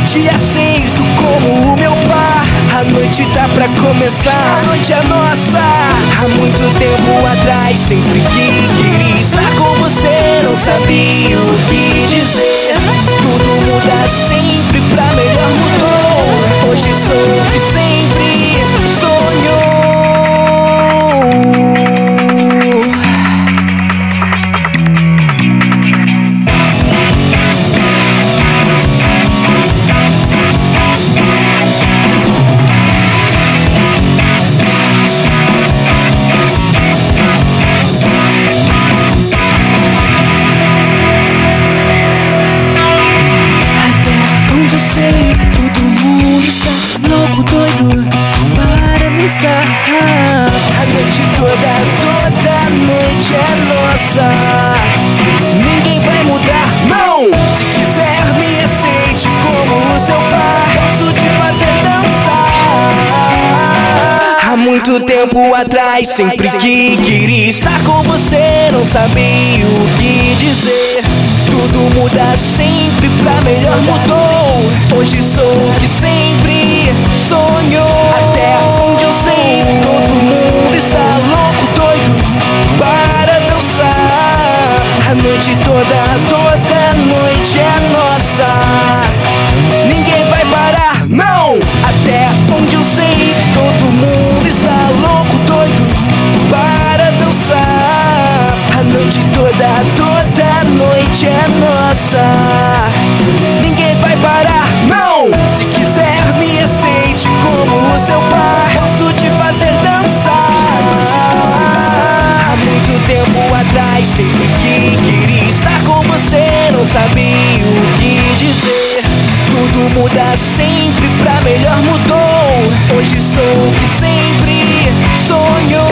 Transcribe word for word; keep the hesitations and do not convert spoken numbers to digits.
te aceito como o meu par. A noite tá pra começar, a noite é nossa. Há muito tempo atrás, sempre que queria estar com você, não sabia o que dizer. Tudo muda sempre pra melhor, mudou. Hoje sou o que sempre sonhou. Todo mundo está louco, doido para dançar. A noite toda, toda noite é nossa. Ninguém vai mudar, não! Se quiser me aceite como o seu par, posso te fazer dançar. Há muito tempo atrás, sempre que queria estar com você, não sabia o que dizer. Tudo muda sempre pra melhor, mudou. Hoje sou o que sempre sonhou. Até onde eu sei, todo mundo está louco, doido para dançar. A noite toda, toda noite é nossa. Ninguém vai parar, não! Até onde eu sei, todo mundo está louco, doido para dançar. A noite toda, toda noite é nossa. Ninguém vai parar, não! Se quiser me aceite como o seu par, posso te fazer dançar. Há muito tempo atrás, sempre que queria estar com você, não sabia o que dizer. Tudo muda sempre pra melhor, mudou. Hoje sou o que sempre sonhou.